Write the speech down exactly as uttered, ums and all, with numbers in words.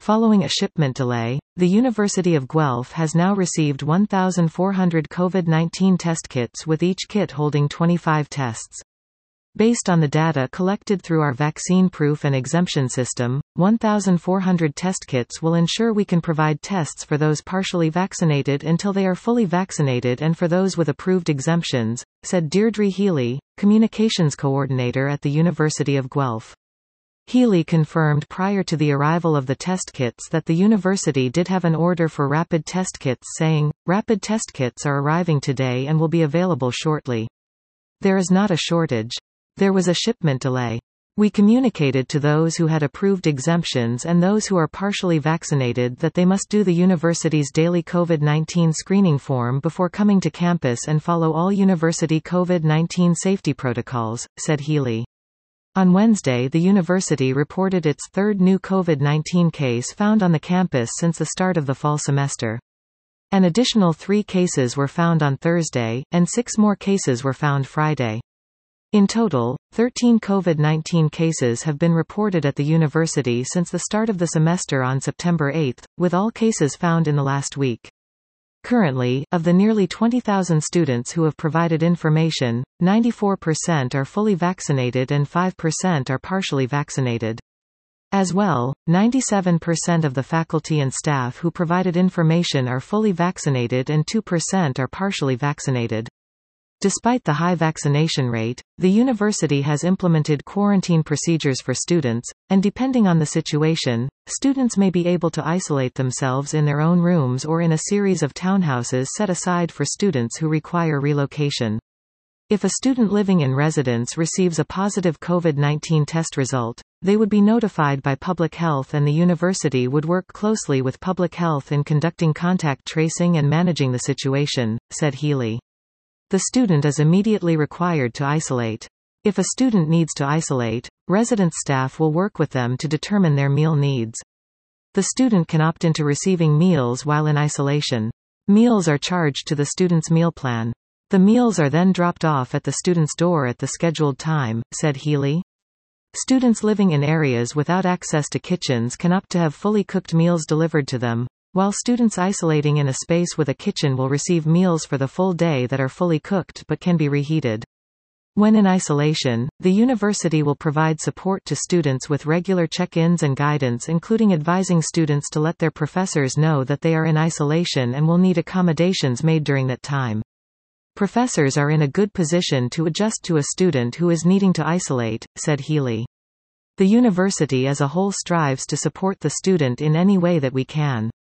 Following a shipment delay, the University of Guelph has now received one thousand four hundred COVID nineteen test kits, with each kit holding twenty-five tests. Based on the data collected through our vaccine proof and exemption system, one thousand four hundred test kits will ensure we can provide tests for those partially vaccinated until they are fully vaccinated and for those with approved exemptions, said Deirdre Healy, Communications Coordinator at the University of Guelph. Healy confirmed prior to the arrival of the test kits that the university did have an order for rapid test kits, saying, "Rapid test kits are arriving today and will be available shortly. There is not a shortage. There was a shipment delay. We communicated to those who had approved exemptions and those who are partially vaccinated that they must do the university's daily COVID nineteen screening form before coming to campus and follow all university COVID nineteen safety protocols," said Healy. On Wednesday, the university reported its third new COVID nineteen case found on the campus since the start of the fall semester. An additional three cases were found on Thursday, and six more cases were found Friday. In total, thirteen COVID nineteen cases have been reported at the university since the start of the semester on September eighth, with all cases found in the last week. Currently, of the nearly twenty thousand students who have provided information, ninety-four percent are fully vaccinated and five percent are partially vaccinated. As well, ninety-seven percent of the faculty and staff who provided information are fully vaccinated and two percent are partially vaccinated. Despite the high vaccination rate, the university has implemented quarantine procedures for students, and depending on the situation, students may be able to isolate themselves in their own rooms or in a series of townhouses set aside for students who require relocation. If a student living in residence receives a positive COVID nineteen test result, they would be notified by Public Health, and the university would work closely with Public Health in conducting contact tracing and managing the situation, said Healy. The student is immediately required to isolate. If a student needs to isolate, residence staff will work with them to determine their meal needs. The student can opt into receiving meals while in isolation. Meals are charged to the student's meal plan. The meals are then dropped off at the student's door at the scheduled time, said Healy. Students living in areas without access to kitchens can opt to have fully cooked meals delivered to them, while students isolating in a space with a kitchen will receive meals for the full day that are fully cooked but can be reheated. When in isolation, the university will provide support to students with regular check-ins and guidance, including advising students to let their professors know that they are in isolation and will need accommodations made during that time. Professors are in a good position to adjust to a student who is needing to isolate, said Healy. The university as a whole strives to support the student in any way that we can.